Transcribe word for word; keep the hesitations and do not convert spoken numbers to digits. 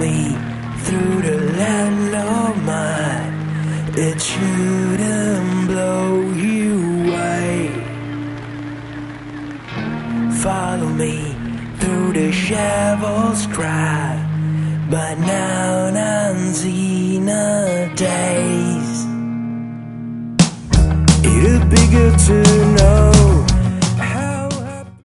me through the land of mine. It shouldn't blow you away. Follow me through the shadows cry, but now I'm seen days. It'd be good to